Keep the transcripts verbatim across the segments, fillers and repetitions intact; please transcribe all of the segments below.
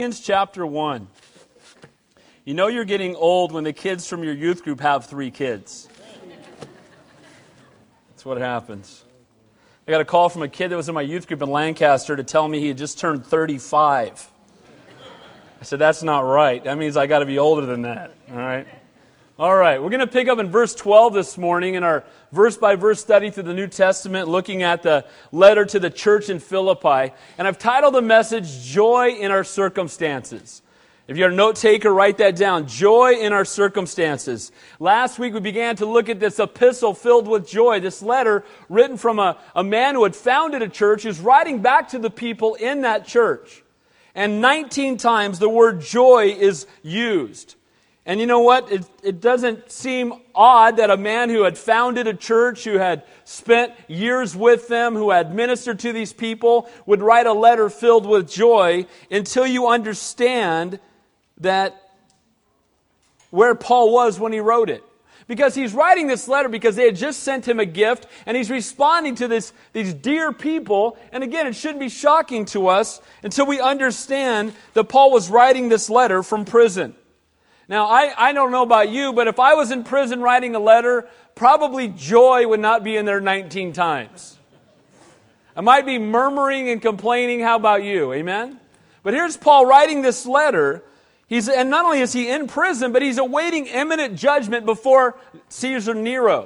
Philippians chapter one. You know you're getting old when the kids from your youth group have three kids. That's what happens. I got a call from a kid that was in my youth group in Lancaster to tell me he had just turned thirty-five. I said, that's not right. That means I got to be older than that. All right? All right, we're going to pick up in verse twelve this morning in our verse-by-verse study through the New Testament, looking at the letter to the church in Philippi. And I've titled the message, Joy in Our Circumstances. If you're a note taker, write that down. Joy in our circumstances. Last week we began to look at this epistle filled with joy, this letter written from a, a man who had founded a church, who's writing back to the people in that church. And nineteen times the word joy is used. And you know what? It, it doesn't seem odd that a man who had founded a church, who had spent years with them, who had ministered to these people, would write a letter filled with joy until you understand that where Paul was when he wrote it. Because he's writing this letter because they had just sent him a gift, and he's responding to this, these dear people. And again, it shouldn't be shocking to us until we understand that Paul was writing this letter from prison. Now, I, I don't know about you, but if I was in prison writing a letter, probably joy would not be in there nineteen times. I might be murmuring and complaining. How about you? Amen? But here's Paul writing this letter. He's, and not only is he in prison, but he's awaiting imminent judgment before Caesar Nero.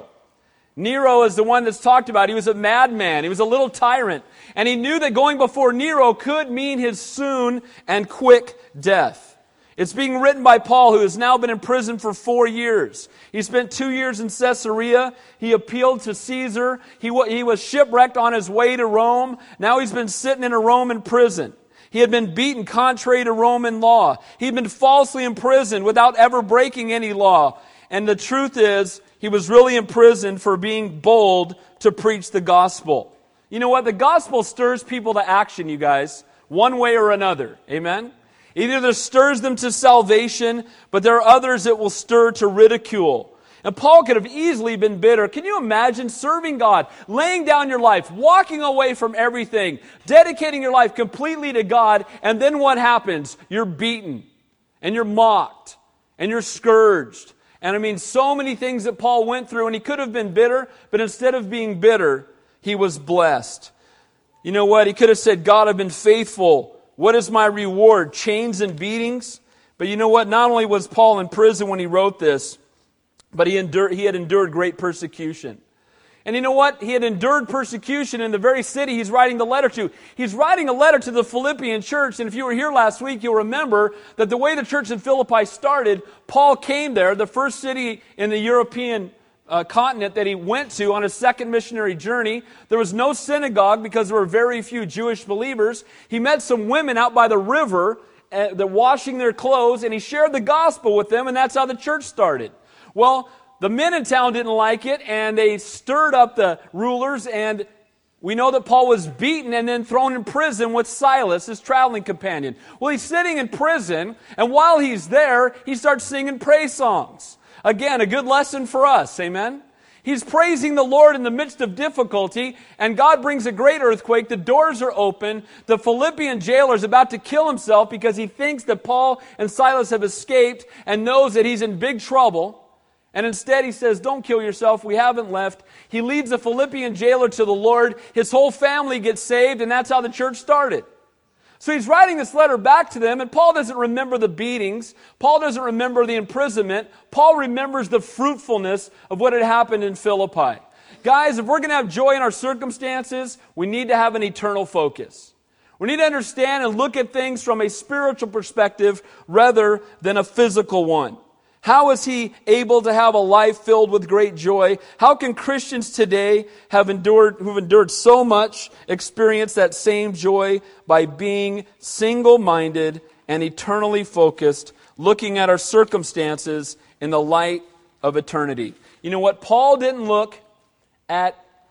Nero is the one that's talked about. He was a madman. He was a little tyrant. And he knew that going before Nero could mean his soon and quick death. It's being written by Paul, who has now been in prison for four years. He spent two years in Caesarea. He appealed to Caesar. He, he was shipwrecked on his way to Rome. Now he's been sitting in a Roman prison. He had been beaten contrary to Roman law. He'd been falsely imprisoned without ever breaking any law. And the truth is, he was really imprisoned for being bold to preach the gospel. You know what? The gospel stirs people to action, you guys, one way or another. Amen? Either it stirs them to salvation, but there are others it will stir to ridicule. And Paul could have easily been bitter. Can you imagine serving God, laying down your life, walking away from everything, dedicating your life completely to God, and then what happens? You're beaten, and you're mocked, and you're scourged. And I mean, so many things that Paul went through, and he could have been bitter, but instead of being bitter, he was blessed. You know what? He could have said, God, I've been faithful. What is my reward? Chains and beatings? But you know what? Not only was Paul in prison when he wrote this, but he endured, he had endured great persecution. And you know what? He had endured persecution in the very city he's writing the letter to. He's writing a letter to the Philippian church. And if you were here last week, you'll remember that the way the church in Philippi started, Paul came there, the first city in the European Uh, continent that he went to on his second missionary journey. There was no synagogue because there were very few Jewish believers. He met some women out by the river, uh, they're washing their clothes, and he shared the gospel with them, and that's how the church started. Well, the men in town didn't like it, and they stirred up the rulers, and we know that Paul was beaten and then thrown in prison with Silas, his traveling companion. Well, he's sitting in prison, and while he's there, he starts singing praise songs. Again, a good lesson for us, amen? He's praising the Lord in the midst of difficulty, and God brings a great earthquake. The doors are open. The Philippian jailer is about to kill himself because he thinks that Paul and Silas have escaped and knows that he's in big trouble. And instead he says, don't kill yourself, we haven't left. He leads the Philippian jailer to the Lord. His whole family gets saved, and that's how the church started. So he's writing this letter back to them, and Paul doesn't remember the beatings. Paul doesn't remember the imprisonment. Paul remembers the fruitfulness of what had happened in Philippi. Guys, if we're going to have joy in our circumstances, we need to have an eternal focus. We need to understand and look at things from a spiritual perspective rather than a physical one. How is he able to have a life filled with great joy? How can Christians today have endured, who've endured so much, experience that same joy by being single-minded and eternally focused, looking at our circumstances in the light of eternity? You know what? Paul didn't look at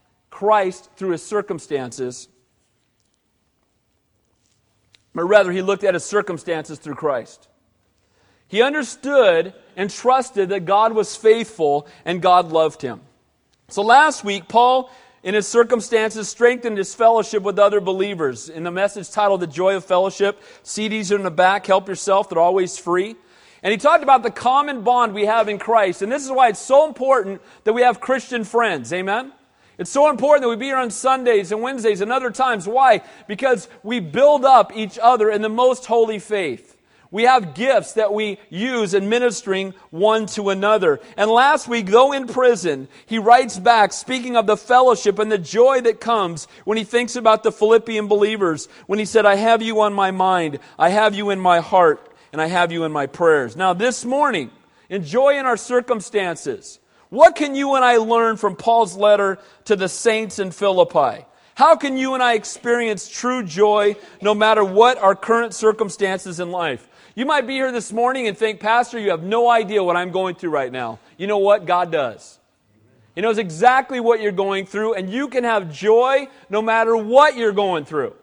Christ through his circumstances, but rather he looked at his circumstances through Christ. He understood and trusted that God was faithful and God loved him. So last week, Paul in his circumstances, strengthened his fellowship with other believers. In the message titled The Joy of Fellowship, C Ds are in the back, help yourself, they're always free. And he talked about the common bond we have in Christ. And this is why it's so important that we have Christian friends. Amen? It's so important that we be here on Sundays and Wednesdays and other times. Why? Because we build up each other in the most holy faith. We have gifts that we use in ministering one to another. And last week, though in prison, he writes back, speaking of the fellowship and the joy that comes when he thinks about the Philippian believers, when he said, I have you on my mind, I have you in my heart, and I have you in my prayers. Now this morning, in joy in our circumstances, what can you and I learn from Paul's letter to the saints in Philippi? How can you and I experience true joy no matter what our current circumstances in life? You might be here this morning and think, Pastor, you have no idea what I'm going through right now. You know what? God does. He knows exactly what you're going through, and you can have joy no matter what you're going through.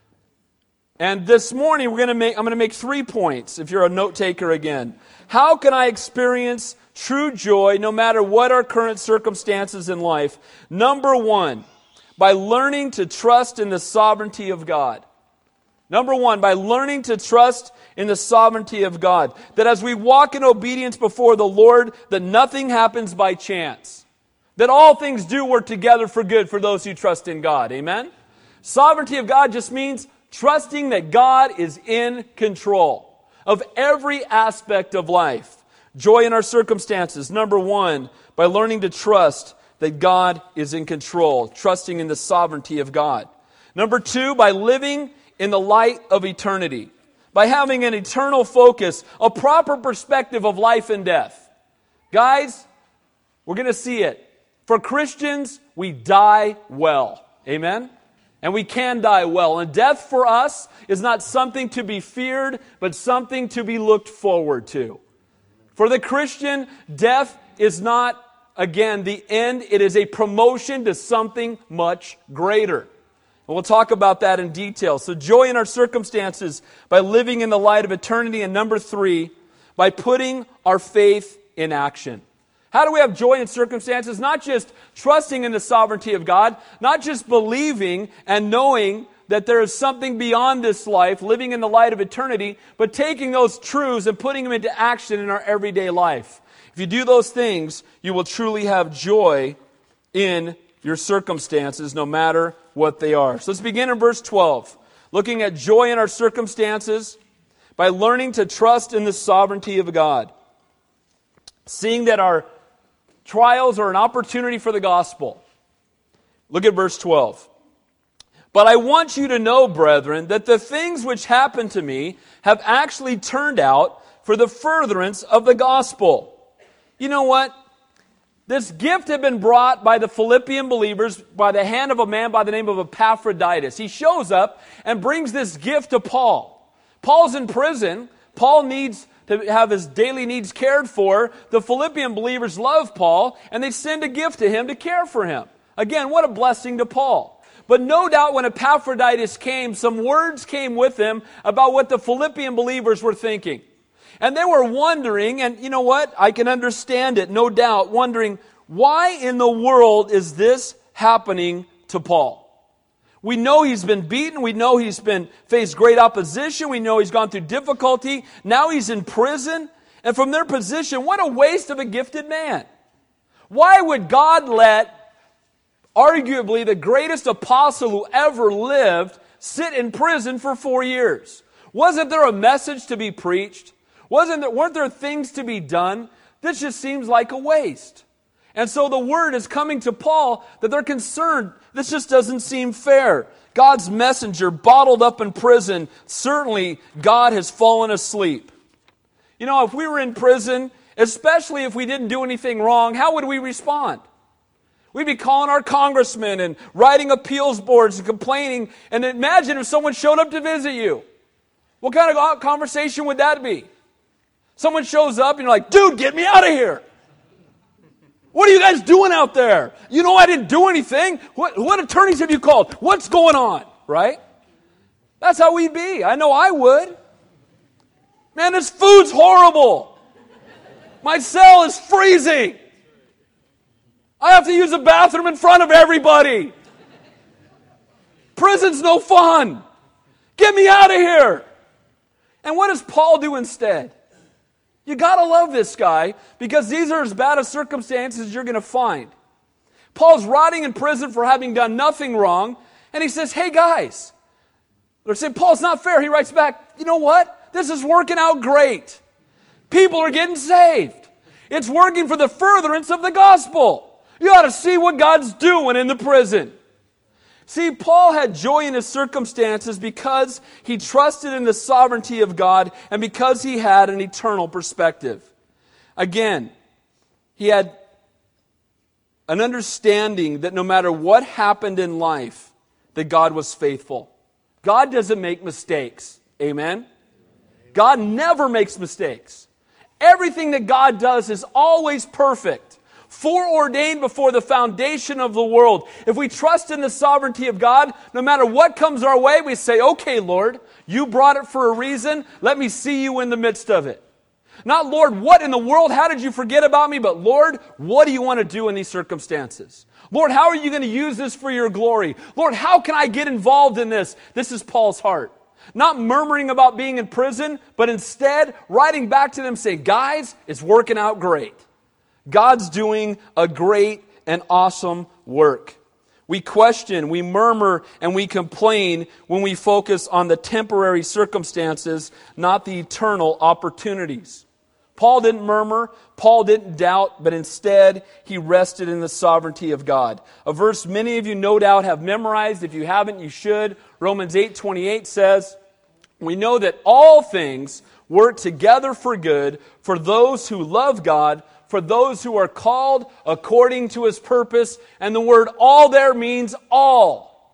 And this morning, we're going to make, I'm going to make three points, if you're a note taker again. How can I experience true joy no matter what our current circumstances in life? Number one, by learning to trust in the sovereignty of God. Number one, by learning to trust in the sovereignty of God. That as we walk in obedience before the Lord, that nothing happens by chance. That all things do work together for good for those who trust in God. Amen? Sovereignty of God just means trusting that God is in control of every aspect of life. Joy in our circumstances. Number one, by learning to trust that God is in control. Trusting in the sovereignty of God. Number two, by living in the light of eternity. By having an eternal focus, a proper perspective of life and death. Guys, we're going to see it. For Christians, we die well. Amen? And we can die well. And death for us is not something to be feared, but something to be looked forward to. For the Christian, death is not, again, the end. It is a promotion to something much greater. And we'll talk about that in detail. So joy in our circumstances by living in the light of eternity. And number three, by putting our faith in action. How do we have joy in circumstances? Not just trusting in the sovereignty of God, not just believing and knowing that there is something beyond this life, living in the light of eternity, but taking those truths and putting them into action in our everyday life. If you do those things, you will truly have joy in your circumstances, no matter what they are. So let's begin in verse twelve. Looking at joy in our circumstances by learning to trust in the sovereignty of God. Seeing that our trials are an opportunity for the gospel. Look at verse twelve. But I want you to know, brethren, that the things which happened to me have actually turned out for the furtherance of the gospel. You know what? This gift had been brought by the Philippian believers by the hand of a man by the name of Epaphroditus. He shows up and brings this gift to Paul. Paul's in prison. Paul needs to have his daily needs cared for. The Philippian believers love Paul, and they send a gift to him to care for him. Again, what a blessing to Paul. But no doubt when Epaphroditus came, some words came with him about what the Philippian believers were thinking. And they were wondering, and you know what? I can understand it, no doubt, wondering, why in the world is this happening to Paul? We know he's been beaten. We know he's been faced great opposition. We know he's gone through difficulty. Now he's in prison. And from their position, what a waste of a gifted man. Why would God let arguably the greatest apostle who ever lived sit in prison for four years? Wasn't there a message to be preached? Wasn't there, weren't there things to be done? This just seems like a waste. And so the word is coming to Paul that they're concerned. This just doesn't seem fair. God's messenger bottled up in prison. Certainly God has fallen asleep. You know, if we were in prison, especially if we didn't do anything wrong, how would we respond? We'd be calling our congressmen and writing appeals boards and complaining. And imagine if someone showed up to visit you. What kind of conversation would that be? Someone shows up and you're like, dude, get me out of here. What are you guys doing out there? You know I didn't do anything. What, what attorneys have you called? What's going on? Right? That's how we'd be. I know I would. Man, this food's horrible. My cell is freezing. I have to use the bathroom in front of everybody. Prison's no fun. Get me out of here. And what does Paul do instead? You got to love this guy because these are as bad as circumstances as you're going to find. Paul's rotting in prison for having done nothing wrong. And he says, hey guys. They're saying, Paul's not fair. He writes back, you know what? This is working out great. People are getting saved. It's working for the furtherance of the gospel. You ought to see what God's doing in the prison. See, Paul had joy in his circumstances because he trusted in the sovereignty of God and because he had an eternal perspective. Again, he had an understanding that no matter what happened in life, that God was faithful. God doesn't make mistakes. Amen? God never makes mistakes. Everything that God does is always perfect. Foreordained before the foundation of the world. If we trust in the sovereignty of God, no matter what comes our way, we say, okay, Lord, you brought it for a reason. Let me see you in the midst of it. Not, Lord, what in the world? How did you forget about me? But, Lord, what do you want to do in these circumstances? Lord, how are you going to use this for your glory? Lord, how can I get involved in this? This is Paul's heart. Not murmuring about being in prison, but instead writing back to them saying, guys, it's working out great. God's doing a great and awesome work. We question, we murmur, and we complain when we focus on the temporary circumstances, not the eternal opportunities. Paul didn't murmur, Paul didn't doubt, but instead he rested in the sovereignty of God. A verse many of you no doubt have memorized. If you haven't, you should. Romans eight twenty-eight says, we know that all things work together for good for those who love God, for those who are called according to His purpose. And the word all there means all.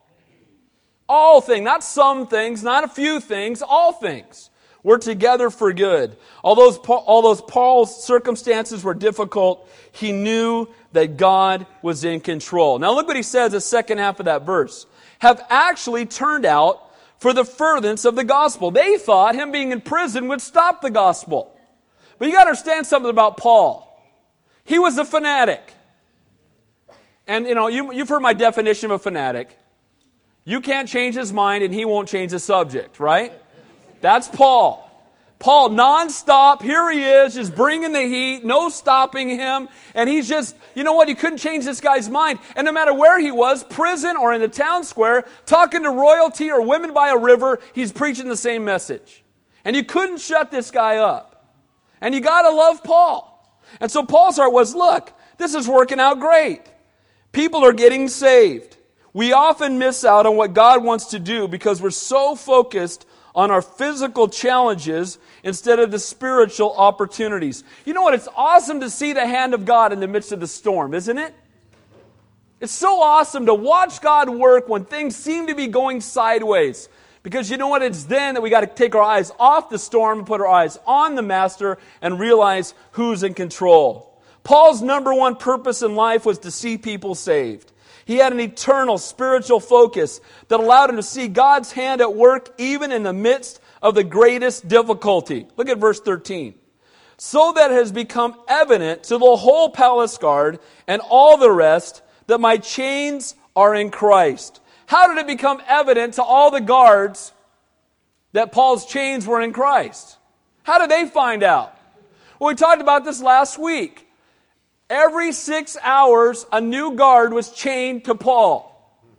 All things, not some things, not a few things, all things. We're together for good. Although, although Paul's circumstances were difficult, he knew that God was in control. Now look what he says, the second half of that verse. Have actually turned out for the furtherance of the gospel. They thought him being in prison would stop the gospel. But you got to understand something about Paul. He was a fanatic. And, you know, you, you've heard my definition of a fanatic. You can't change his mind and he won't change the subject, right? That's Paul. Paul, nonstop, here he is, just bringing the heat, no stopping him. And he's just, you know what, you couldn't change this guy's mind. And no matter where he was, prison or in the town square, talking to royalty or women by a river, he's preaching the same message. And you couldn't shut this guy up. And you got to love Paul. And so Paul's heart was, look, this is working out great. People are getting saved. We often miss out on what God wants to do because we're so focused on our physical challenges instead of the spiritual opportunities. You know what? It's awesome to see the hand of God in the midst of the storm, isn't it? It's so awesome to watch God work when things seem to be going sideways. Because you know what? It's then that we got to take our eyes off the storm and put our eyes on the Master and realize who's in control. Paul's number one purpose in life was to see people saved. He had an eternal spiritual focus that allowed him to see God's hand at work even in the midst of the greatest difficulty. Look at verse thirteen. So that it has become evident to the whole palace guard and all the rest that my chains are in Christ. How did it become evident to all the guards that Paul's chains were in Christ? How did they find out? Well, we talked about this last week. Every six hours, a new guard was chained to Paul.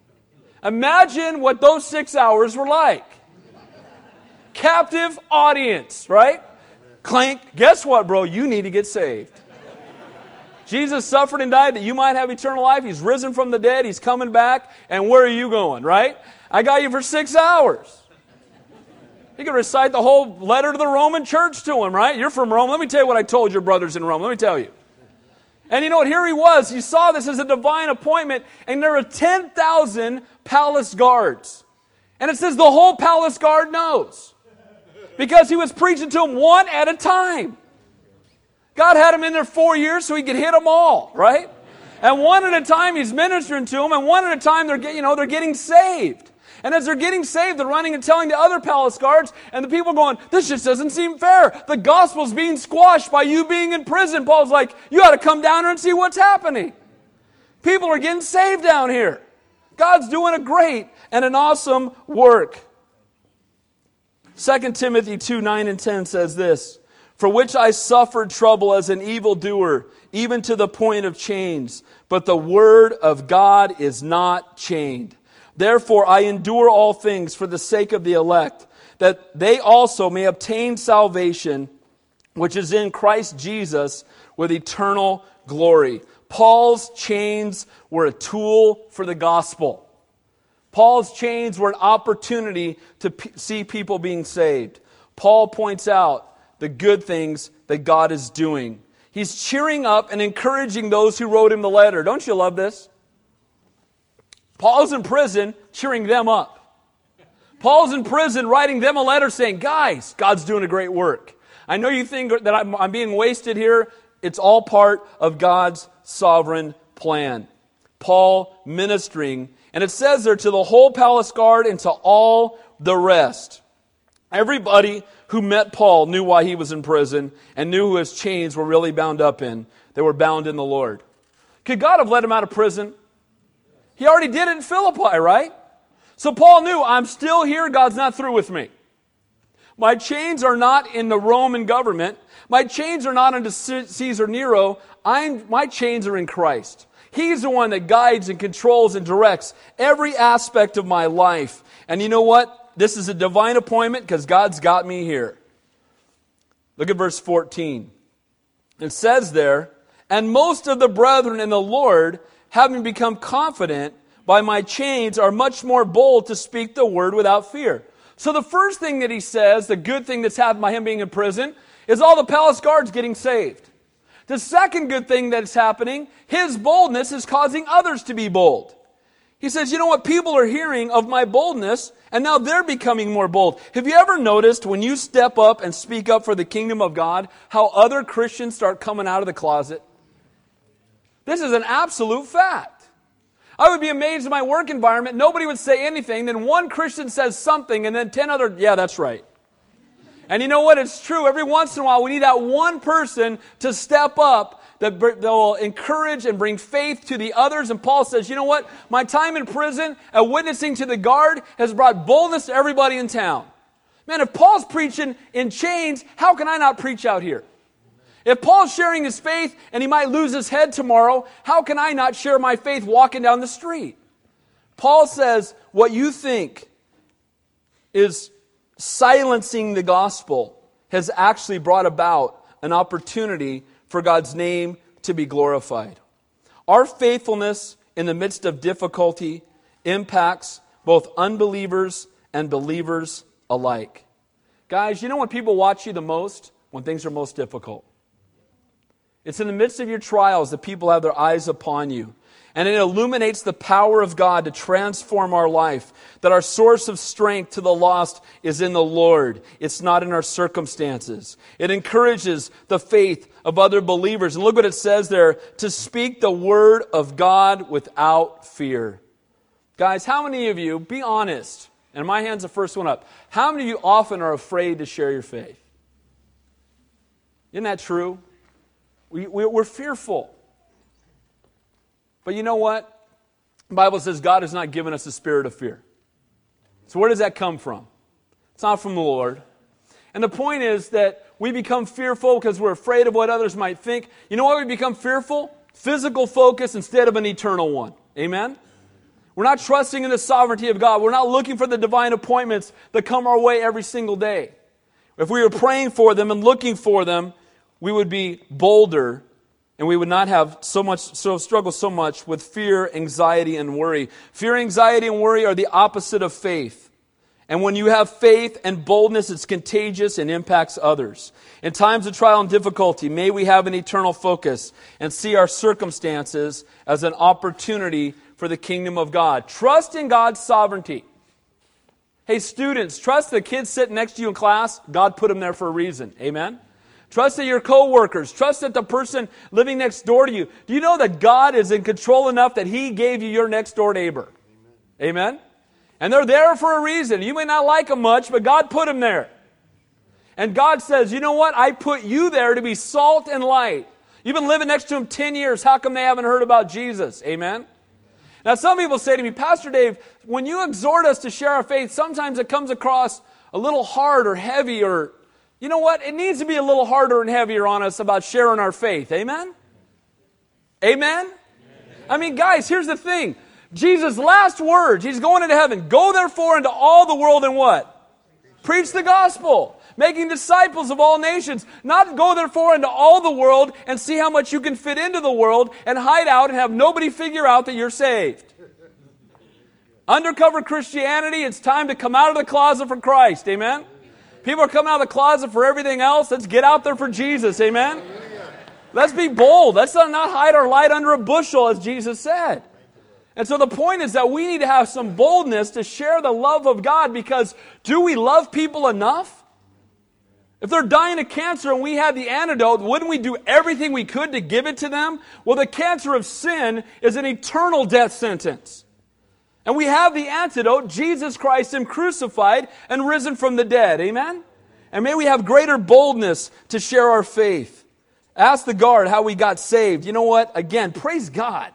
Imagine what those six hours were like. Captive audience, right? Clank. Guess what, bro? You need to get saved. Jesus suffered and died that you might have eternal life. He's risen from the dead. He's coming back. And where are you going, right? I got you for six hours. You can recite the whole letter to the Roman church to him, right? You're from Rome. Let me tell you what I told your brothers in Rome. Let me tell you. And you know what? Here he was. You saw this as a divine appointment. And there were ten thousand palace guards. And it says the whole palace guard knows. Because he was preaching to them one at a time. God had him in there four years so he could hit them all, right? And one at a time he's ministering to them, and one at a time they're, you know, they're getting saved. And as they're getting saved, they're running and telling the other palace guards, and the people are going, this just doesn't seem fair. The gospel's being squashed by you being in prison. Paul's like, you ought to come down here and see what's happening. People are getting saved down here. God's doing a great and an awesome work. Second Timothy two, nine and ten says this, "For which I suffered trouble as an evildoer, even to the point of chains. But the word of God is not chained. Therefore I endure all things for the sake of the elect, that they also may obtain salvation, which is in Christ Jesus, with eternal glory." Paul's chains were a tool for the gospel. Paul's chains were an opportunity to p- see people being saved. Paul points out the good things that God is doing. He's cheering up and encouraging those who wrote him the letter. Don't you love this? Paul's in prison, cheering them up. Paul's in prison, writing them a letter saying, guys, God's doing a great work. I know you think that I'm, I'm being wasted here. It's all part of God's sovereign plan. Paul ministering, and it says there, to the whole palace guard and to all the rest. Everybody who met Paul knew why he was in prison and knew who his chains were really bound up in. They were bound in the Lord. Could God have let him out of prison? He already did it in Philippi, right? So Paul knew, I'm still here, God's not through with me. My chains are not in the Roman government. My chains are not under Caesar Nero. I'm, my chains are in Christ. He's the one that guides and controls and directs every aspect of my life. And you know what? This is a divine appointment because God's got me here. Look at verse fourteen. It says there, "And most of the brethren in the Lord, having become confident by my chains, are much more bold to speak the word without fear." So the first thing that he says, the good thing that's happened by him being in prison, is all the palace guards getting saved. The second good thing that's happening, his boldness is causing others to be bold. He says, you know what, people are hearing of my boldness, and now they're becoming more bold. Have you ever noticed when you step up and speak up for the kingdom of God, how other Christians start coming out of the closet? This is an absolute fact. I would be amazed in my work environment, nobody would say anything, then one Christian says something, and then ten other, yeah, that's right. And you know what? It's true. Every once in a while, we need that one person to step up that will encourage and bring faith to the others. And Paul says, you know what? My time in prison and witnessing to the guard has brought boldness to everybody in town. Man, if Paul's preaching in chains, how can I not preach out here? If Paul's sharing his faith and he might lose his head tomorrow, how can I not share my faith walking down the street? Paul says, what you think is silencing the gospel has actually brought about an opportunity for God's name to be glorified. Our faithfulness in the midst of difficulty impacts both unbelievers and believers alike. Guys, you know when people watch you the most? When things are most difficult. It's in the midst of your trials that people have their eyes upon you. And it illuminates the power of God to transform our life. That our source of strength to the lost is in the Lord. It's not in our circumstances. It encourages the faith of other believers. And look what it says there. To speak the word of God without fear. Guys, how many of you, be honest, and my hand's the first one up. How many of you often are afraid to share your faith? Isn't that true? We, we, we're fearful. But you know what? The Bible says God has not given us a spirit of fear. So where does that come from? It's not from the Lord. And the point is that we become fearful because we're afraid of what others might think. You know why we become fearful? Physical focus instead of an eternal one. Amen? We're not trusting in the sovereignty of God. We're not looking for the divine appointments that come our way every single day. If we were praying for them and looking for them, we would be bolder. And we would not have so much, so struggle so much with fear, anxiety, and worry. Fear, anxiety, and worry are the opposite of faith. And when you have faith and boldness, it's contagious and impacts others. In times of trial and difficulty, may we have an eternal focus and see our circumstances as an opportunity for the kingdom of God. Trust in God's sovereignty. Hey, students, trust the kids sitting next to you in class. God put them there for a reason. Amen? Trust that your co-workers, trust that the person living next door to you. Do you know that God is in control enough that He gave you your next door neighbor? Amen. Amen? And they're there for a reason. You may not like them much, but God put them there. And God says, you know what? I put you there to be salt and light. You've been living next to them ten years. How come they haven't heard about Jesus? Amen? Now, some people say to me, Pastor Dave, when you exhort us to share our faith, sometimes it comes across a little hard or heavy, or, you know what? It needs to be a little harder and heavier on us about sharing our faith. Amen? Amen? Amen. I mean, guys, here's the thing. Jesus' last words, He's going into heaven. Go therefore into all the world and what? Preach the gospel. Making disciples of all nations. Not go therefore into all the world and see how much you can fit into the world and hide out and have nobody figure out that you're saved. Undercover Christianity, it's time to come out of the closet for Christ. Amen? People are coming out of the closet for everything else. Let's get out there for Jesus. Amen? Let's be bold. Let's not hide our light under a bushel, as Jesus said. And so the point is that we need to have some boldness to share the love of God, because do we love people enough? If they're dying of cancer and we had the antidote, wouldn't we do everything we could to give it to them? Well, the cancer of sin is an eternal death sentence. And we have the antidote, Jesus Christ, Him crucified and risen from the dead. Amen? And may we have greater boldness to share our faith. Ask the guard how we got saved. You know what? Again, praise God.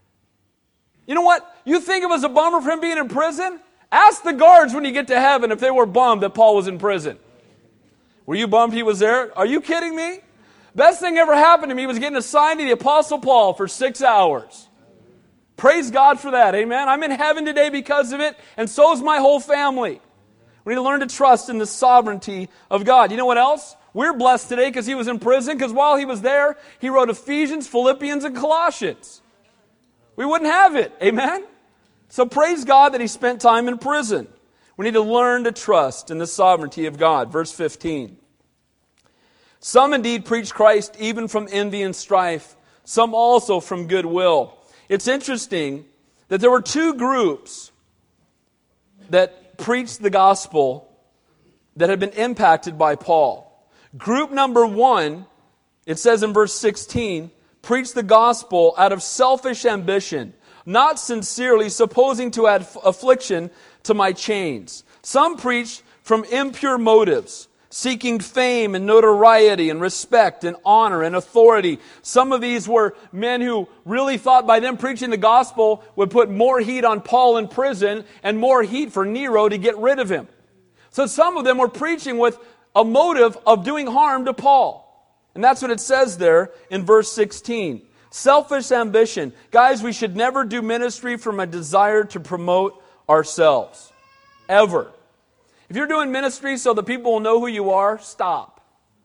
You know what? You think it was a bummer for him being in prison? Ask the guards when you get to heaven if they were bummed that Paul was in prison. Were you bummed he was there? Are you kidding me? Best thing ever happened to me was getting assigned to the Apostle Paul for six hours. Praise God for that. Amen. I'm in heaven today because of it, and so is my whole family. We need to learn to trust in the sovereignty of God. You know what else? We're blessed today because he was in prison, because while he was there, he wrote Ephesians, Philippians, and Colossians. We wouldn't have it. Amen? So praise God that he spent time in prison. We need to learn to trust in the sovereignty of God. Verse fifteen. Some indeed preach Christ even from envy and strife, some also from goodwill. It's interesting that there were two groups that preached the gospel that had been impacted by Paul. Group number one, it says in verse sixteen, preached the gospel out of selfish ambition, not sincerely, supposing to add affliction to my chains. Some preached from impure motives, seeking fame and notoriety and respect and honor and authority. Some of these were men who really thought by them preaching the gospel would put more heat on Paul in prison and more heat for Nero to get rid of him. So some of them were preaching with a motive of doing harm to Paul. And that's what it says there in verse sixteen. Selfish ambition. Guys, we should never do ministry from a desire to promote ourselves. Ever. If you're doing ministry so that people will know who you are, stop.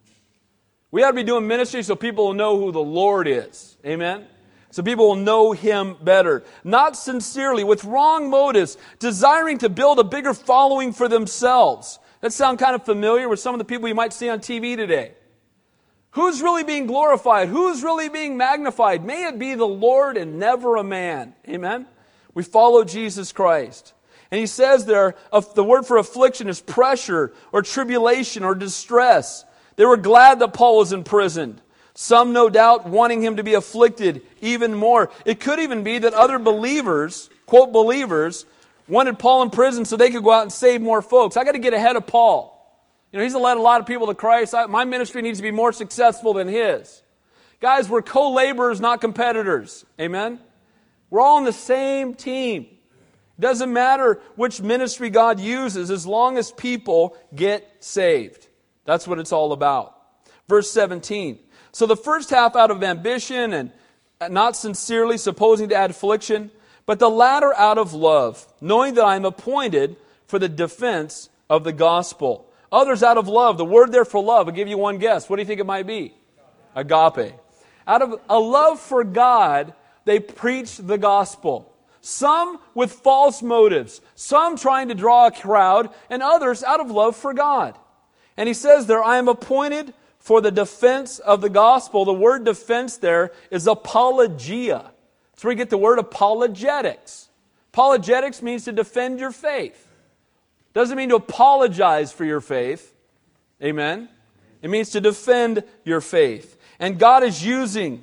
We ought to be doing ministry so people will know who the Lord is. Amen? So people will know Him better. Not sincerely, with wrong motives, desiring to build a bigger following for themselves. That sounds kind of familiar with some of the people you might see on T V today. Who's really being glorified? Who's really being magnified? May it be the Lord and never a man. Amen? We follow Jesus Christ. And he says there, the word for affliction is pressure or tribulation or distress. They were glad that Paul was imprisoned. Some, no doubt, wanting him to be afflicted even more. It could even be that other believers, quote believers, wanted Paul in prison so they could go out and save more folks. I got to get ahead of Paul. You know, he's led a lot of people to Christ. I, my ministry needs to be more successful than his. Guys, we're co-laborers, not competitors. Amen? We're all on the same team. Doesn't matter which ministry God uses as long as people get saved. That's what it's all about. Verse seventeen. So the first half out of ambition and not sincerely, supposing to add affliction, but the latter out of love, knowing that I am appointed for the defense of the gospel. Others out of love. The word there for love, I'll give you one guess. What do you think it might be? Agape. Out of a love for God, they preach the gospel. Some with false motives, some trying to draw a crowd, and others out of love for God. And he says there, I am appointed for the defense of the gospel. The word defense there is apologia. That's where you get the word apologetics. Apologetics means to defend your faith. Doesn't mean to apologize for your faith. Amen? It means to defend your faith. And God is using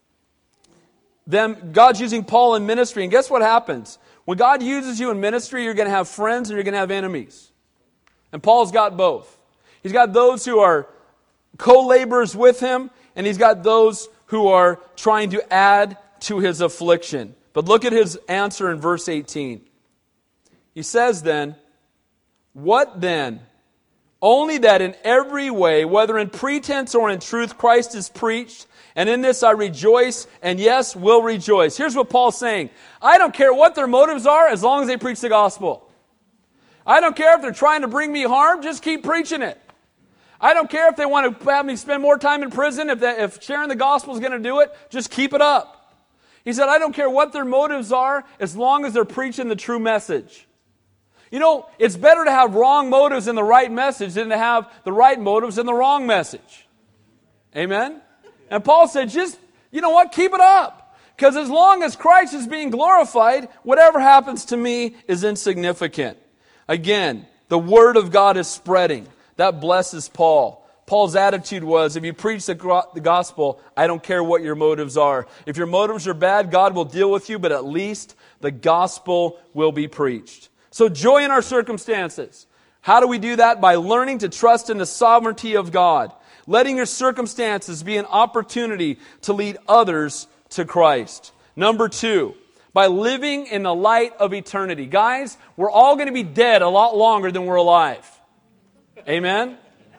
them, God's using Paul in ministry. And guess what happens? When God uses you in ministry, you're going to have friends and you're going to have enemies. And Paul's got both. He's got those who are co-laborers with him, and he's got those who who are trying to add to his affliction. But look at his answer in verse eighteen. He says then, "What then? Only that in every way, whether in pretense or in truth, Christ is preached, and in this I rejoice, and yes, will rejoice." Here's what Paul's saying. I don't care what their motives are as long as they preach the gospel. I don't care if they're trying to bring me harm, just keep preaching it. I don't care if they want to have me spend more time in prison, if, that, if sharing the gospel is going to do it, just keep it up. He said, I don't care what their motives are as long as they're preaching the true message. You know, it's better to have wrong motives in the right message than to have the right motives in the wrong message. Amen? And Paul said, just, you know what, keep it up. Because as long as Christ is being glorified, whatever happens to me is insignificant. Again, the Word of God is spreading. That blesses Paul. Paul's attitude was, if you preach the gospel, I don't care what your motives are. If your motives are bad, God will deal with you, but at least the gospel will be preached. So joy in our circumstances. How do we do that? By learning to trust in the sovereignty of God. Letting your circumstances be an opportunity to lead others to Christ. Number two, by living in the light of eternity. Guys, we're all going to be dead a lot longer than we're alive. Amen?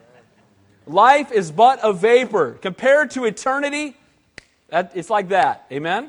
Life is but a vapor. Compared to eternity, that, it's like that. Amen?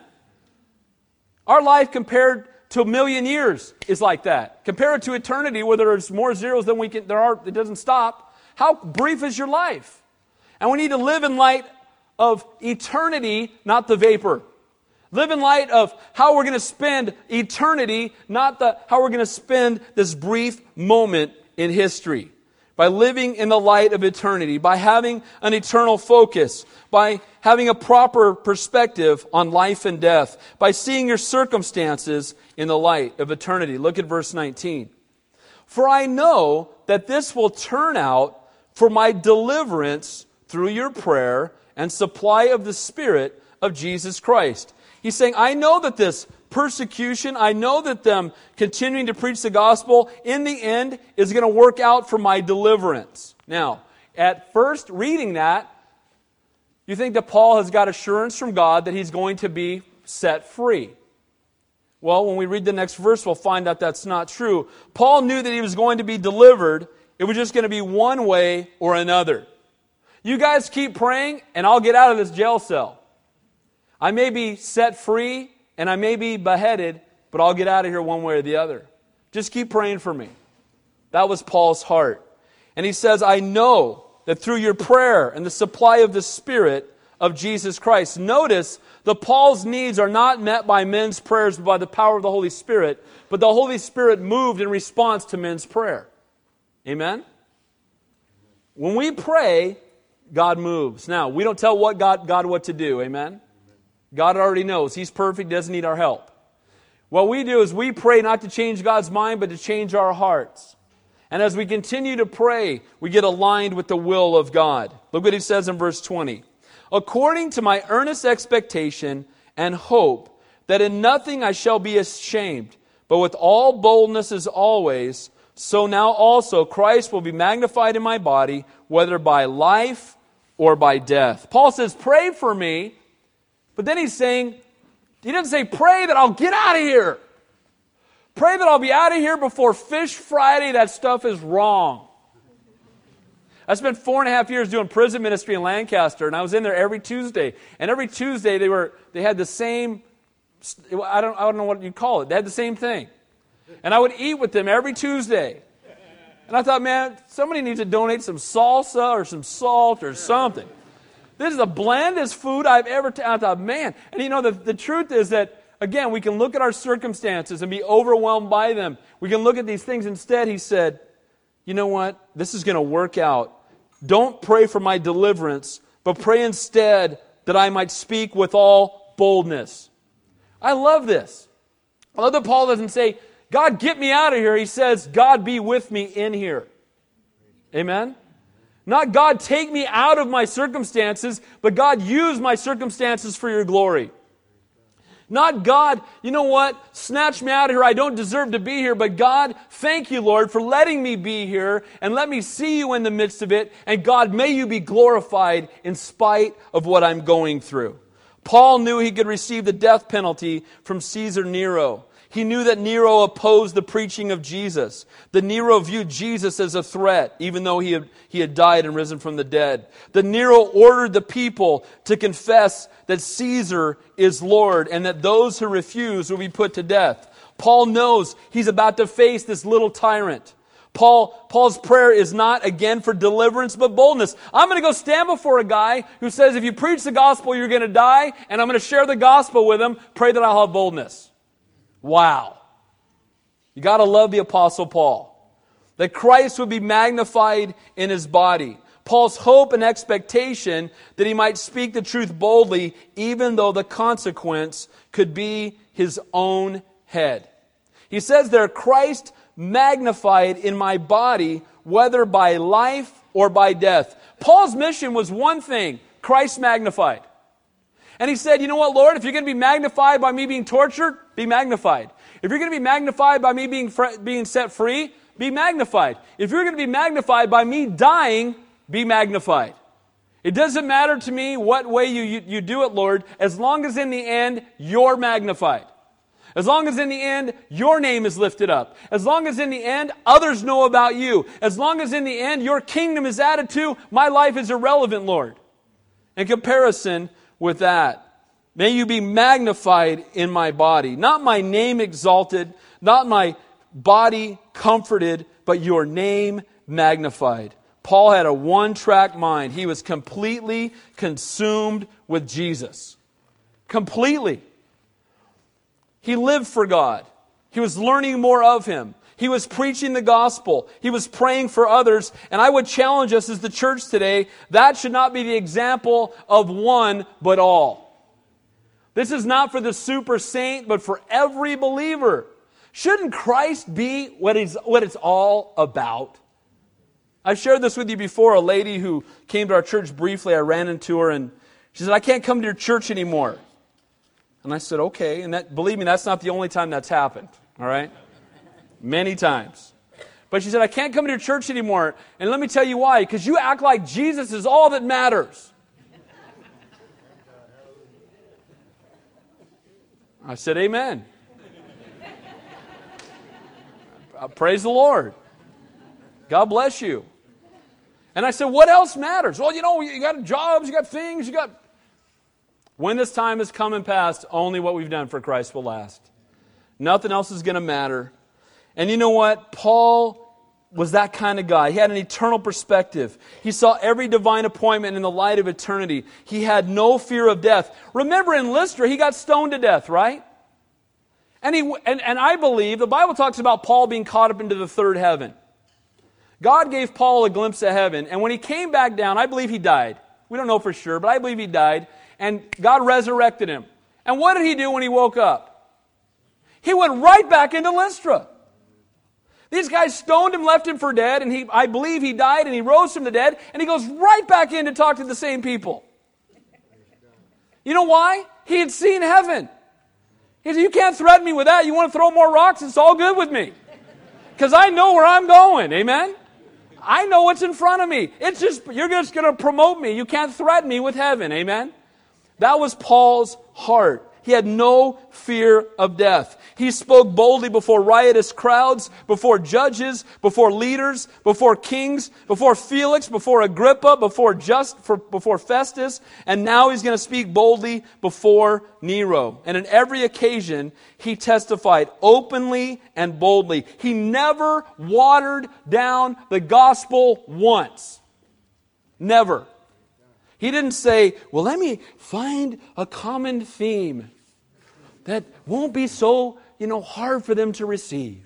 Our life compared to a million years is like that. Compare it to eternity where there's more zeros than we can, there are, it doesn't stop. How brief is your life? And we need to live in light of eternity, not the vapor. Live in light of how we're going to spend eternity, not the, how we're going to spend this brief moment in history. By living in the light of eternity, by having an eternal focus, by having a proper perspective on life and death, by seeing your circumstances in the light of eternity. Look at verse nineteen. For I know that this will turn out for my deliverance through your prayer and supply of the Spirit of Jesus Christ. He's saying, I know that this persecution, I know that them continuing to preach the gospel, in the end, is going to work out for my deliverance. Now, at first reading that, you think that Paul has got assurance from God that he's going to be set free. Well, when we read the next verse, we'll find out that's not true. Paul knew that he was going to be delivered. It was just going to be one way or another. You guys keep praying, and I'll get out of this jail cell. I may be set free, and I may be beheaded, but I'll get out of here one way or the other. Just keep praying for me. That was Paul's heart. And he says, I know that through your prayer and the supply of the Spirit of Jesus Christ. Notice that Paul's needs are not met by men's prayers, but by the power of the Holy Spirit. But the Holy Spirit moved in response to men's prayer. Amen? When we pray, God moves. Now, we don't tell what God, God what to do. Amen? God already knows. He's perfect, doesn't need our help. What we do is we pray not to change God's mind, but to change our hearts. And as we continue to pray, we get aligned with the will of God. Look what he says in verse twenty. According to my earnest expectation and hope that in nothing I shall be ashamed, but with all boldness as always, so now also Christ will be magnified in my body, whether by life or by death. Paul says, pray for me. But then he's saying, he doesn't say, pray that I'll get out of here. Pray that I'll be out of here before Fish Friday. That stuff is wrong. I spent four and a half years doing prison ministry in Lancaster, and I was in there every Tuesday. And every Tuesday they were they had the same, I don't, I don't know what you call it. They had the same thing. And I would eat with them every Tuesday. And I thought, man, somebody needs to donate some salsa or some salt or something. This is the blandest food I've ever tasted. I thought, man. And you know, the, the truth is that, again, we can look at our circumstances and be overwhelmed by them. We can look at these things. Instead, he said, you know what? This is going to work out. Don't pray for my deliverance, but pray instead that I might speak with all boldness. I love this. I love that Paul doesn't say, God, get me out of here. He says, God, be with me in here. Amen? Not God, take me out of my circumstances, but God, use my circumstances for your glory. Not God, you know what, snatch me out of here, I don't deserve to be here, but God, thank you, Lord, for letting me be here, and let me see you in the midst of it, and God, may you be glorified in spite of what I'm going through. Paul knew he could receive the death penalty from Caesar Nero. He knew that Nero opposed the preaching of Jesus. The Nero viewed Jesus as a threat, even though he had, he had died and risen from the dead. The Nero ordered the people to confess that Caesar is Lord and that those who refuse will be put to death. Paul knows he's about to face this little tyrant. Paul, Paul's prayer is not, again, for deliverance, but boldness. I'm going to go stand before a guy who says, if you preach the gospel, you're going to die, and I'm going to share the gospel with him. Pray that I'll have boldness. Wow. You got to love the Apostle Paul. That Christ would be magnified in his body. Paul's hope and expectation that he might speak the truth boldly, even though the consequence could be his own head. He says there, Christ magnified in my body, whether by life or by death. Paul's mission was one thing, Christ magnified. And he said, you know what, Lord, if you're going to be magnified by me being tortured, be magnified. If you're going to be magnified by me being fr- being set free, be magnified. If you're going to be magnified by me dying, be magnified. It doesn't matter to me what way you, you, you do it, Lord, as long as in the end, you're magnified. As long as in the end, your name is lifted up. As long as in the end, others know about you. As long as in the end, your kingdom is added to, my life is irrelevant, Lord. In comparison with that, may you be magnified in my body. Not my name exalted, not my body comforted, but your name magnified. Paul had a one-track mind. He was completely consumed with Jesus. Completely. He lived for God. He was learning more of Him. He was preaching the gospel. He was praying for others. And I would challenge us as the church today, that should not be the example of one, but all. This is not for the super saint, but for every believer. Shouldn't Christ be what is what it's all about? I've shared this with you before. A lady who came to our church briefly, I ran into her and she said, I can't come to your church anymore. And I said, okay. And that, believe me, that's not the only time that's happened. All right? Many times. But she said, I can't come to your church anymore. And let me tell you why. Because you act like Jesus is all that matters. I said, amen. uh, praise the Lord. God bless you. And I said, what else matters? Well, you know, you got jobs, you got things, you got... When this time has come and passed, only what we've done for Christ will last. Nothing else is going to matter. And you know what? Paul was that kind of guy. He had an eternal perspective. He saw every divine appointment in the light of eternity. He had no fear of death. Remember in Lystra, he got stoned to death, right? And, he, and, and I believe, the Bible talks about Paul being caught up into the third heaven. God gave Paul a glimpse of heaven. And when he came back down, I believe he died. We don't know for sure, but I believe he died. And God resurrected him. And what did he do when he woke up? He went right back into Lystra. These guys stoned him, left him for dead, and he, I believe he died and he rose from the dead, and he goes right back in to talk to the same people. You know why? He had seen heaven. He said, you can't threaten me with that. You want to throw more rocks? It's all good with me. Because I know where I'm going. Amen? I know what's in front of me. It's just, you're just going to promote me. You can't threaten me with heaven. Amen? That was Paul's heart. He had no fear of death. He spoke boldly before riotous crowds, before judges, before leaders, before kings, before Felix, before Agrippa, before just for, before Festus, and now he's going to speak boldly before Nero. And in every occasion, he testified openly and boldly. He never watered down the gospel once. Never. He didn't say, well, let me find a common theme that won't be so, you know, hard for them to receive.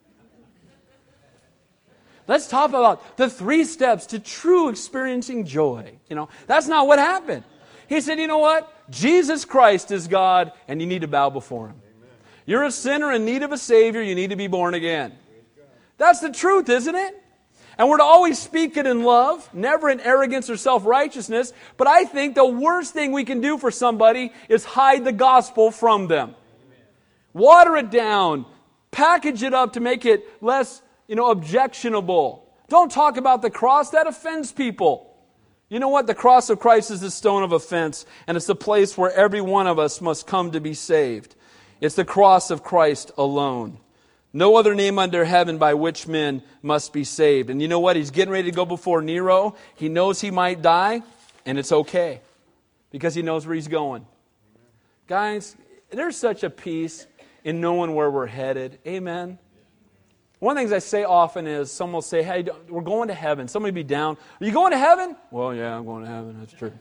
Let's talk about the three steps to true experiencing joy. You know, that's not what happened. He said, you know what? Jesus Christ is God, and you need to bow before Him. Amen. You're a sinner in need of a Savior. You need to be born again. That's the truth, isn't it? And we're to always speak it in love, never in arrogance or self-righteousness. But I think the worst thing we can do for somebody is hide the gospel from them. Amen. Water it down. Package it up to make it less, you know, objectionable. Don't talk about the cross. That offends people. You know what? The cross of Christ is the stone of offense, and it's the place where every one of us must come to be saved. It's the cross of Christ alone. No other name under heaven by which men must be saved. And you know what? He's getting ready to go before Nero. He knows he might die, and it's okay, because he knows where he's going. Guys, there's such a peace in knowing where we're headed. Amen. One of the things I say often is, someone will say, hey, we're going to heaven. Somebody be down. Are you going to heaven? Well, yeah, I'm going to heaven. That's true.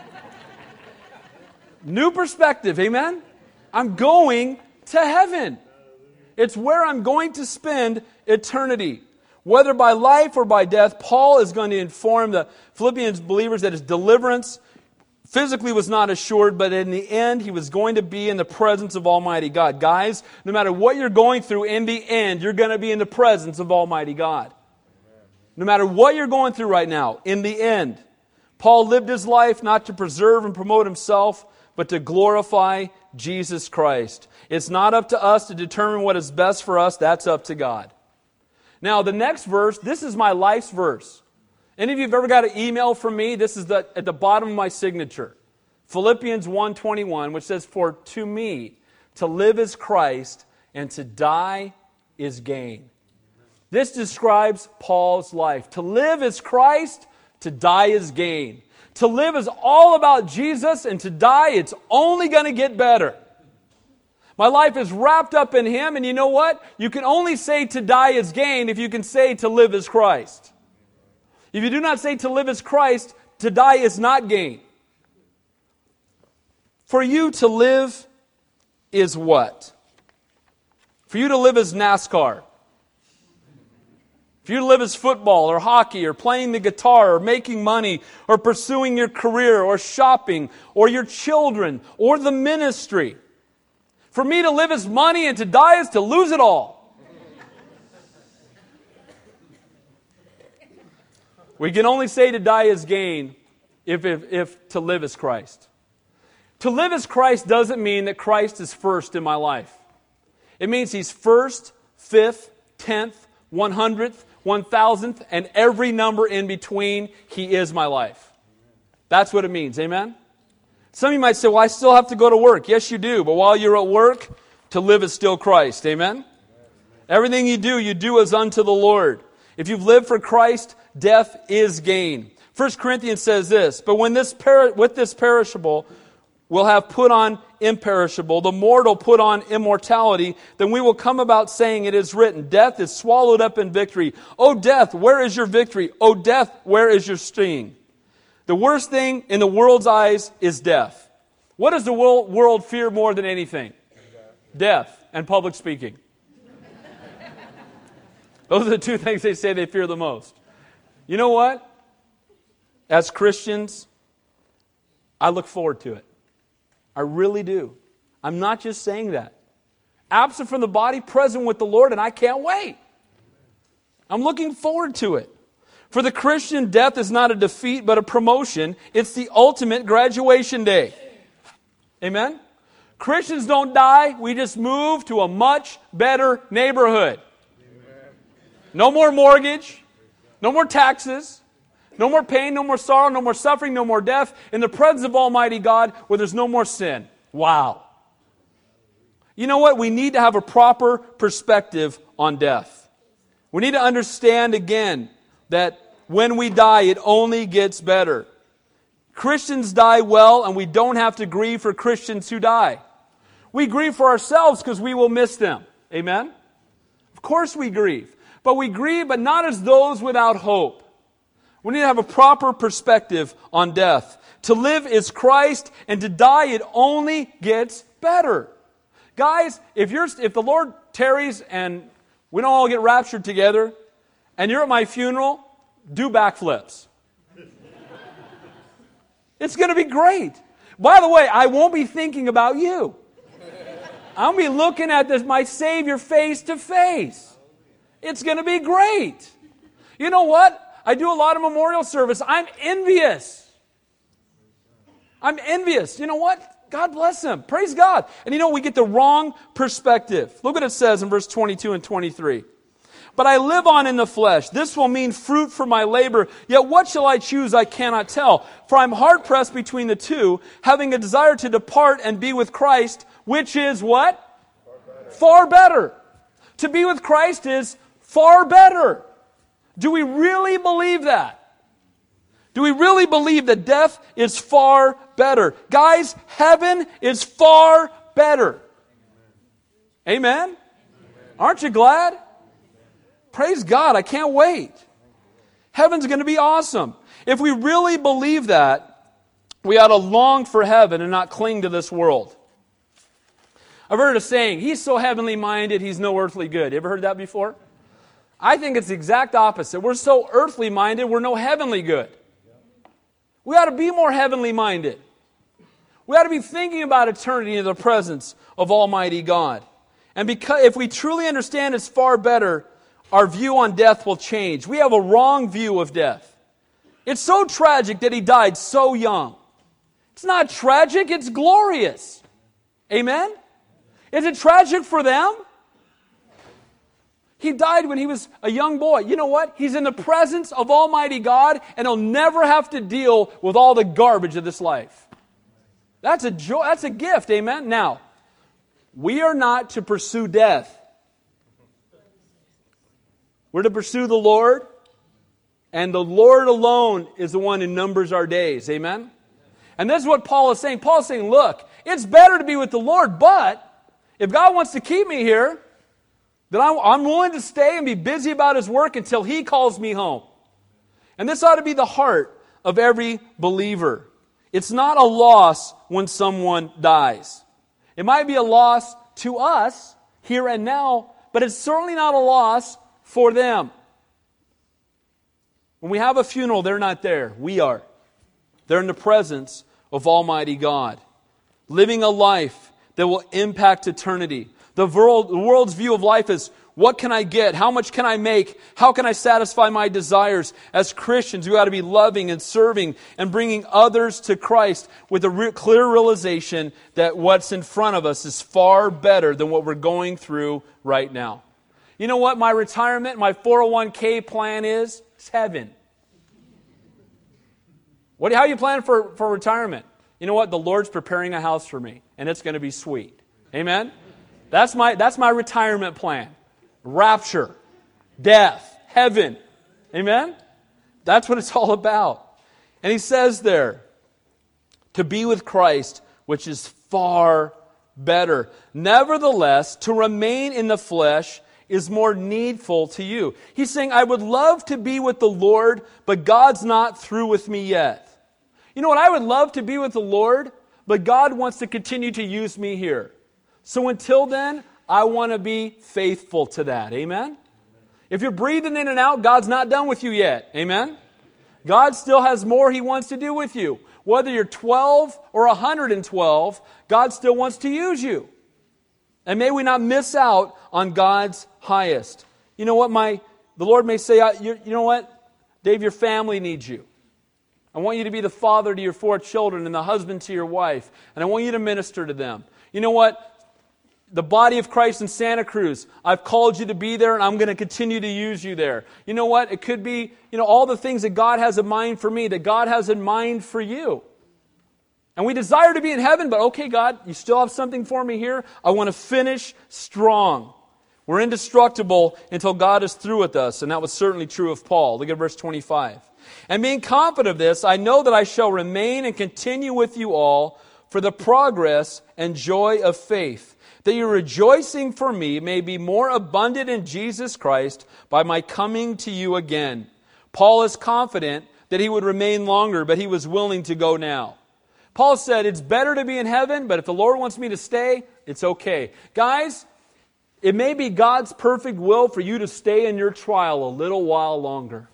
New perspective, amen? I'm going to heaven. It's where I'm going to spend eternity. Whether by life or by death, Paul is going to inform the Philippians believers that his deliverance physically was not assured, but in the end, he was going to be in the presence of Almighty God. Guys, no matter what you're going through, in the end, you're going to be in the presence of Almighty God. No matter what you're going through right now, in the end, Paul lived his life not to preserve and promote himself, but to glorify Jesus Christ. It's not up to us to determine what is best for us. That's up to God. Now, the next verse, this is my life's verse. Any of you have ever got an email from me? This is the, at the bottom of my signature. Philippians one twenty-one, which says, for to me, to live is Christ, and to die is gain. This describes Paul's life. To live is Christ, to die is gain. To live is all about Jesus, and to die, it's only going to get better. My life is wrapped up in Him, and you know what? You can only say to die is gain if you can say to live is Christ. If you do not say to live is Christ, to die is not gain. For you to live is what? For you to live is NASCAR. For you to live as football or hockey or playing the guitar or making money or pursuing your career or shopping or your children or the ministry. For me to live is money, and to die is to lose it all. We can only say to die is gain if, if, if to live is Christ. To live as Christ doesn't mean that Christ is first in my life. It means He's first, fifth, tenth, one hundredth, one thousandth, and every number in between. He is my life. That's what it means. Amen? Some of you might say, well, I still have to go to work. Yes, you do. But while you're at work, to live is still Christ. Amen? Everything you do, you do as unto the Lord. If you've lived for Christ, death is gain. First Corinthians says this, but when this per- with this perishable will have put on imperishable, the mortal put on immortality, then we will come about saying it is written, death is swallowed up in victory. O death, where is your victory? O death, where is your sting? The worst thing in the world's eyes is death. What does the world, world fear more than anything? Death and public speaking. Those are the two things they say they fear the most. You know what? As Christians, I look forward to it. I really do. I'm not just saying that. Absent from the body, present with the Lord, and I can't wait. I'm looking forward to it. For the Christian, death is not a defeat, but a promotion. It's the ultimate graduation day. Amen? Christians don't die. We just move to a much better neighborhood. No more mortgage. No more taxes. No more pain, no more sorrow, no more suffering, no more death. In the presence of Almighty God where there's no more sin. Wow. You know what? We need to have a proper perspective on death. We need to understand again that when we die, it only gets better. Christians die well, and we don't have to grieve for Christians who die. We grieve for ourselves because we will miss them. Amen? Of course we grieve. But we grieve, but not as those without hope. We need to have a proper perspective on death. To live is Christ, and to die, it only gets better. Guys, if you're if the Lord tarries and we don't all get raptured together, and you're at my funeral, do backflips. It's going to be great. By the way, I won't be thinking about you. I'll be looking at this, my Savior face to face. It's going to be great. You know what? I do a lot of memorial service. I'm envious. I'm envious. You know what? God bless him. Praise God. And you know, we get the wrong perspective. Look what it says in verse twenty-two and twenty-three. But I live on in the flesh. This will mean fruit for my labor. Yet what shall I choose? I cannot tell. For I'm hard-pressed between the two, having a desire to depart and be with Christ, which is what? Far better. Far better. To be with Christ is far better. Do we really believe that? Do we really believe that death is far better? Guys, heaven is far better. Amen? Amen? Aren't you glad? Praise God, I can't wait. Heaven's going to be awesome. If we really believe that, we ought to long for heaven and not cling to this world. I've heard a saying, he's so heavenly minded, he's no earthly good. You ever heard that before? I think it's the exact opposite. We're so earthly minded, we're no heavenly good. We ought to be more heavenly minded. We ought to be thinking about eternity in the presence of Almighty God. And because if we truly understand it's far better, our view on death will change. We have a wrong view of death. It's so tragic that he died so young. It's not tragic, it's glorious. Amen? Is it tragic for them? He died when he was a young boy. You know what? He's in the presence of Almighty God, and he'll never have to deal with all the garbage of this life. That's a joy. That's a gift. Amen? Now, we are not to pursue death. We're to pursue the Lord, and the Lord alone is the one who numbers our days. Amen? And this is what Paul is saying. Paul is saying, look, it's better to be with the Lord, but if God wants to keep me here, then I'm willing to stay and be busy about His work until He calls me home. And this ought to be the heart of every believer. It's not a loss when someone dies. It might be a loss to us here and now, but it's certainly not a loss for them. When we have a funeral, they're not there. We are. They're in the presence of Almighty God, living a life that will impact eternity. The world, the world's view of life is, what can I get? How much can I make? How can I satisfy my desires? As Christians, we ought to be loving and serving and bringing others to Christ with a re- clear realization that what's in front of us is far better than what we're going through right now. You know what my retirement, my four oh one k plan is? It's heaven. What, how are you planning for, for retirement? You know what? The Lord's preparing a house for me, and it's going to be sweet. Amen? That's my, that's my retirement plan. Rapture, death, heaven. Amen? That's what it's all about. And he says there, to be with Christ, which is far better. Nevertheless, to remain in the flesh is more needful to you. He's saying, I would love to be with the Lord, but God's not through with me yet. You know what? I would love to be with the Lord, but God wants to continue to use me here. So until then, I want to be faithful to that. Amen? If you're breathing in and out, God's not done with you yet. Amen? God still has more He wants to do with you. Whether you're twelve or one hundred twelve, God still wants to use you. And may we not miss out on God's highest. You know what? My the Lord may say, you, you know what? Dave, your family needs you. I want you to be the father to your four children and the husband to your wife. And I want you to minister to them. You know what? The body of Christ in Santa Cruz, I've called you to be there, and I'm going to continue to use you there. You know what? It could be, you know, all the things that God has in mind for me, that God has in mind for you. And we desire to be in heaven, but okay, God, you still have something for me here. I want to finish strong. We're indestructible until God is through with us, and that was certainly true of Paul. Look at verse twenty-five. And being confident of this, I know that I shall remain and continue with you all for the progress and joy of faith, that your rejoicing for me may be more abundant in Jesus Christ by my coming to you again. Paul is confident that he would remain longer, but he was willing to go now. Paul said, it's better to be in heaven, but if the Lord wants me to stay, it's okay. Guys, it may be God's perfect will for you to stay in your trial a little while longer.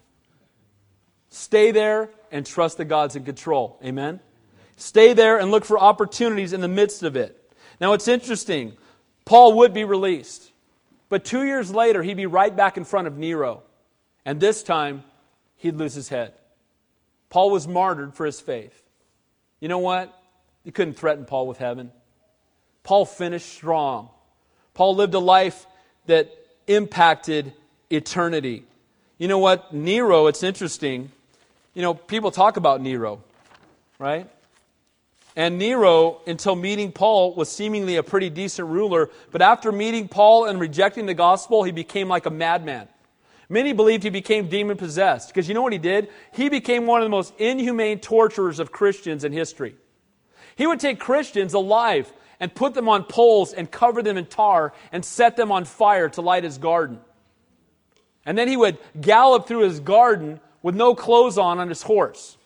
Stay there and trust that God's in control. Amen? Stay there and look for opportunities in the midst of it. Now it's interesting. Paul would be released. But two years later, he'd be right back in front of Nero. And this time, he'd lose his head. Paul was martyred for his faith. You know what? You couldn't threaten Paul with heaven. Paul finished strong. Paul lived a life that impacted eternity. You know what? Nero, it's interesting. You know, people talk about Nero, right? And Nero, until meeting Paul, was seemingly a pretty decent ruler. But after meeting Paul and rejecting the gospel, he became like a madman. Many believed he became demon-possessed. Because you know what he did? He became one of the most inhumane torturers of Christians in history. He would take Christians alive and put them on poles and cover them in tar and set them on fire to light his garden. And then he would gallop through his garden with no clothes on on his horse.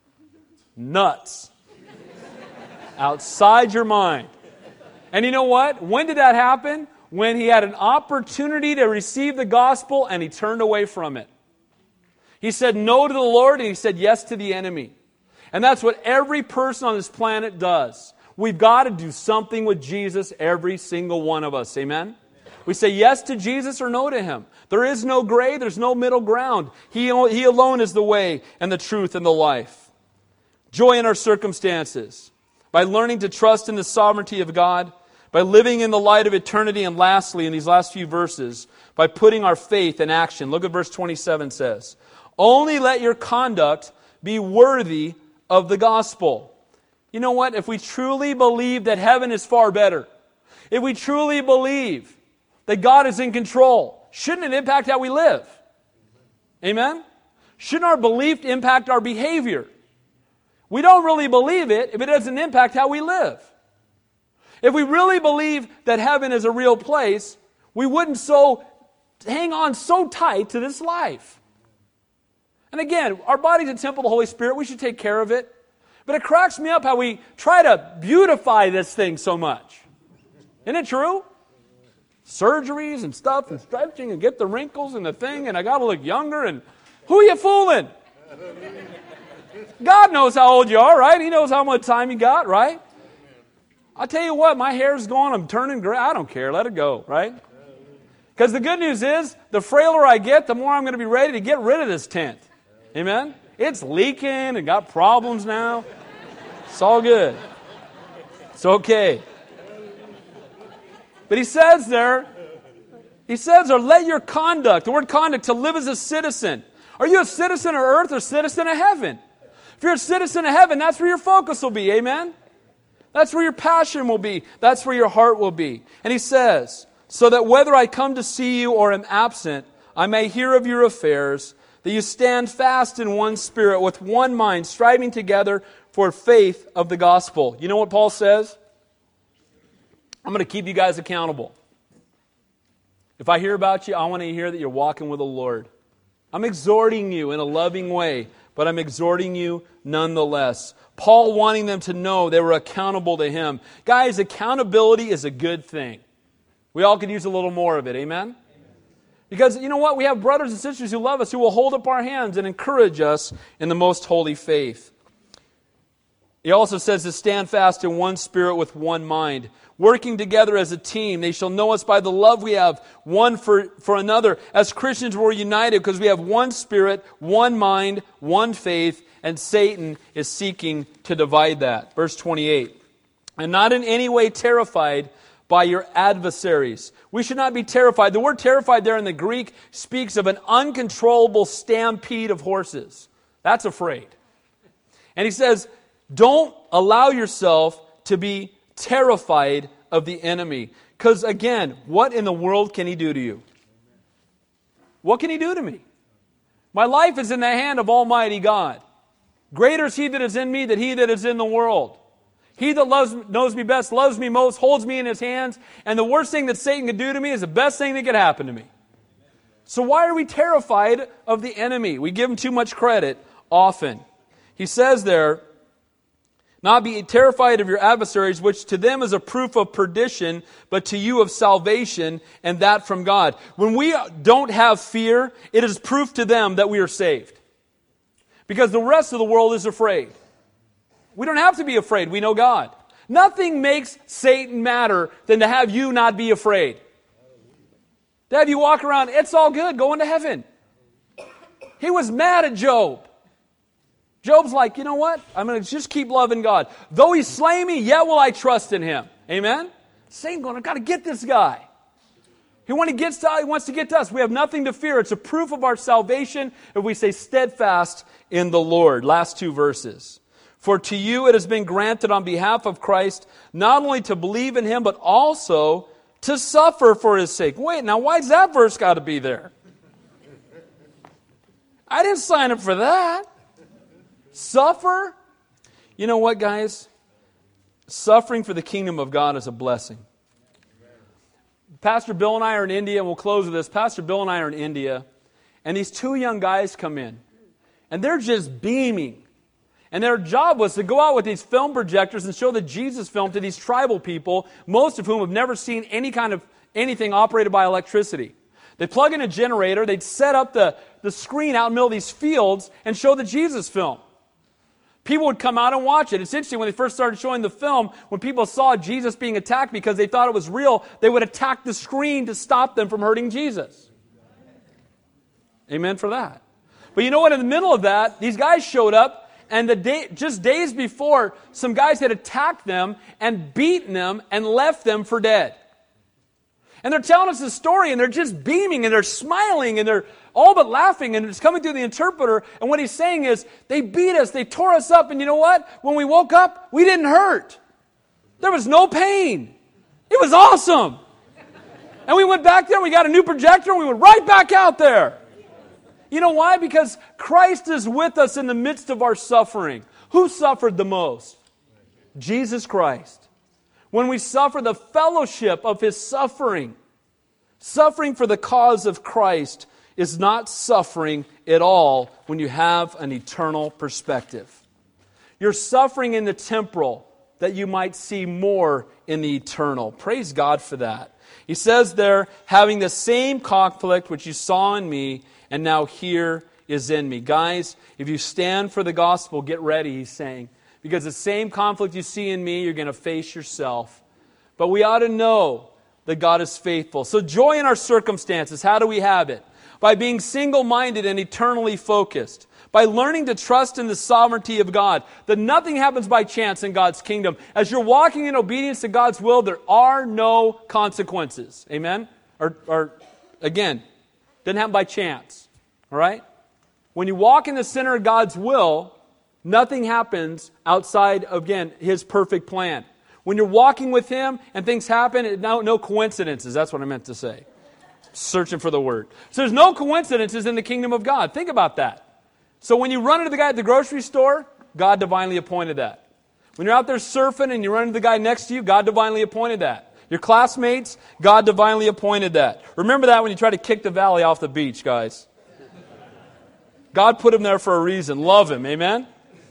Nuts. Outside your mind. And you know what? When did that happen? When he had an opportunity to receive the gospel and he turned away from it. He said no to the Lord and he said yes to the enemy. And that's what every person on this planet does. We've got to do something with Jesus, every single one of us. Amen? We say yes to Jesus or no to Him. There is no gray, there's no middle ground. He, he alone is the way and the truth and the life. Joy in our circumstances. By learning to trust in the sovereignty of God. By living in the light of eternity. And lastly, in these last few verses, by putting our faith in action. Look at verse twenty-seven says, only let your conduct be worthy of the gospel. You know what? If we truly believe that heaven is far better, if we truly believe that God is in control, shouldn't it impact how we live? Amen? Shouldn't our belief impact our behavior? We don't really believe it if it doesn't impact how we live. If we really believe that heaven is a real place, we wouldn't so hang on so tight to this life. And again, our body's a temple of the Holy Spirit. We should take care of it. But it cracks me up how we try to beautify this thing so much. Isn't it true? Surgeries and stuff and stretching and get the wrinkles and the thing and I got to look younger and who are you fooling? God knows how old you are, right? He knows how much time you got, right? I'll tell you what, my hair's gone, I'm turning gray. I don't care, let it go, right? Because the good news is, the frailer I get, the more I'm going to be ready to get rid of this tent. Amen? It's leaking and got problems now. It's all good. It's okay. But he says there, he says there, let your conduct, the word conduct, to live as a citizen. Are you a citizen of earth or a citizen of heaven? If you're a citizen of heaven, that's where your focus will be. Amen? That's where your passion will be. That's where your heart will be. And he says, so that whether I come to see you or am absent, I may hear of your affairs, that you stand fast in one spirit, with one mind, striving together for faith of the gospel. You know what Paul says? I'm going to keep you guys accountable. If I hear about you, I want to hear that you're walking with the Lord. I'm exhorting you in a loving way, but I'm exhorting you nonetheless. Paul wanting them to know they were accountable to him. Guys, accountability is a good thing. We all could use a little more of it, amen? Because you know what? We have brothers and sisters who love us, who will hold up our hands and encourage us in the most holy faith. He also says to stand fast in one spirit with one mind, working together as a team. They shall know us by the love we have one for, for another. As Christians, we're united because we have one spirit, one mind, one faith, and Satan is seeking to divide that. Verse twenty-eight. And not in any way terrified by your adversaries. We should not be terrified. The word terrified there in the Greek speaks of an uncontrollable stampede of horses. That's afraid. And he says, don't allow yourself to be terrified of the enemy. Because again, what in the world can he do to you? What can he do to me? My life is in the hand of Almighty God. Greater is He that is in me than he that is in the world. He that loves, knows me best, loves me most, holds me in His hands. And the worst thing that Satan could do to me is the best thing that could happen to me. So why are we terrified of the enemy? We give him too much credit often. He says there, not be terrified of your adversaries, which to them is a proof of perdition, but to you of salvation, and that from God. When we don't have fear, it is proof to them that we are saved. Because the rest of the world is afraid. We don't have to be afraid. We know God. Nothing makes Satan madder than to have you not be afraid. To have you walk around, it's all good, going to heaven. He was mad at Job. Job's like, you know what? I'm going to just keep loving God. Though He slay me, yet will I trust in Him. Amen? Satan going, I've got to get this guy. He, when he gets to, he wants to get to us. We have nothing to fear. It's a proof of our salvation if we stay steadfast in the Lord. Last two verses. For to you it has been granted on behalf of Christ not only to believe in Him, but also to suffer for His sake. Wait, now why's that verse got to be there? I didn't sign up for that. Suffer? You know what, guys? Suffering for the kingdom of God is a blessing. Pastor Bill and I are in India, and we'll close with this. Pastor Bill and I are in India, and these two young guys come in, and they're just beaming. And their job was to go out with these film projectors and show the Jesus film to these tribal people, most of whom have never seen any kind of anything operated by electricity. They'd plug in a generator, they'd set up the, the screen out in the middle of these fields and show the Jesus film. People would come out and watch it. It's interesting, when they first started showing the film, when people saw Jesus being attacked because they thought it was real, they would attack the screen to stop them from hurting Jesus. Amen for that. But you know what? In the middle of that, these guys showed up, and the day, just days before, some guys had attacked them and beaten them and left them for dead. And they're telling us the story, and they're just beaming, and they're smiling, and they're all but laughing, and it's coming through the interpreter. And what he's saying is, they beat us, they tore us up, and you know what? When we woke up, we didn't hurt. There was no pain. It was awesome. And we went back there, we got a new projector, and we went right back out there. You know why? Because Christ is with us in the midst of our suffering. Who suffered the most? Jesus Christ. When we suffer, the fellowship of His suffering, suffering for the cause of Christ, is not suffering at all when you have an eternal perspective. You're suffering in the temporal that you might see more in the eternal. Praise God for that. He says there, having the same conflict which you saw in me, and now here is in me. Guys, if you stand for the gospel, get ready, he's saying. Because the same conflict you see in me, you're going to face yourself. But we ought to know that God is faithful. So joy in our circumstances, how do we have it? By being single-minded and eternally focused. By learning to trust in the sovereignty of God. That nothing happens by chance in God's kingdom. As you're walking in obedience to God's will, there are no consequences. Amen? Or, or again, doesn't happen by chance. All right? When you walk in the center of God's will, nothing happens outside, again, His perfect plan. When you're walking with Him and things happen, no, no coincidences. That's what I meant to say. Searching for the word. So there's no coincidences in the kingdom of God. Think about that. So when you run into the guy at the grocery store, God divinely appointed that. When you're out there surfing and you run into the guy next to you, God divinely appointed that. Your classmates, God divinely appointed that. Remember that when you try to kick the valley off the beach, guys. God put him there for a reason. Love him. Amen?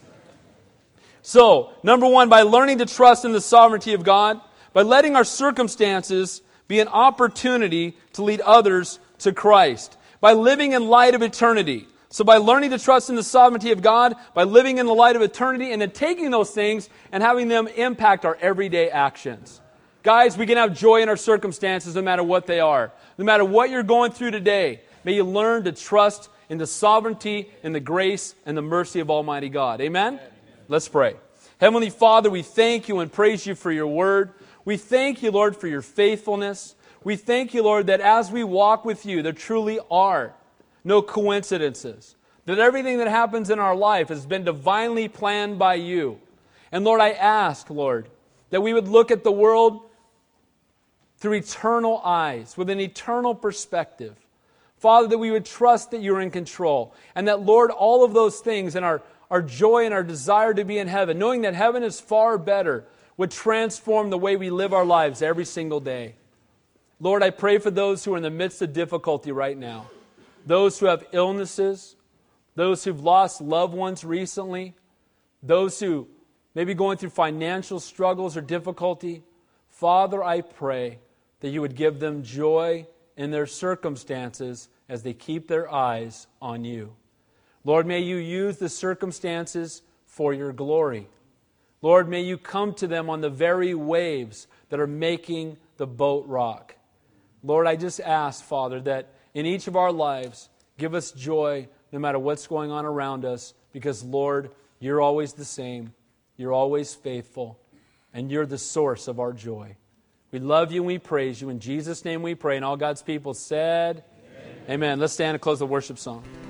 So, number one, by learning to trust in the sovereignty of God, by letting our circumstances be an opportunity to lead others to Christ, by living in light of eternity. So by learning to trust in the sovereignty of God, by living in the light of eternity, and then taking those things and having them impact our everyday actions. Guys, we can have joy in our circumstances no matter what they are. No matter what you're going through today, may you learn to trust in the sovereignty and the grace and the mercy of Almighty God. Amen? Amen. Let's pray. Heavenly Father, we thank you and praise you for your word. We thank you, Lord, for your faithfulness. We thank you, Lord, that as we walk with you, there truly are no coincidences. That everything that happens in our life has been divinely planned by you. And Lord, I ask, Lord, that we would look at the world through eternal eyes, with an eternal perspective. Father, that we would trust that you're in control. And that, Lord, all of those things and our, our joy and our desire to be in heaven, knowing that heaven is far better, would transform the way we live our lives every single day. Lord, I pray for those who are in the midst of difficulty right now. Those who have illnesses, those who've lost loved ones recently, those who may be going through financial struggles or difficulty. Father, I pray that you would give them joy in their circumstances as they keep their eyes on you. Lord, may you use the circumstances for your glory. Lord, may you come to them on the very waves that are making the boat rock. Lord, I just ask, Father, that in each of our lives, give us joy no matter what's going on around us, because, Lord, you're always the same. You're always faithful, and you're the source of our joy. We We love you and we praise you. In Jesus' name we pray. And all God's people said, Amen. Amen. Let's stand and close the worship song.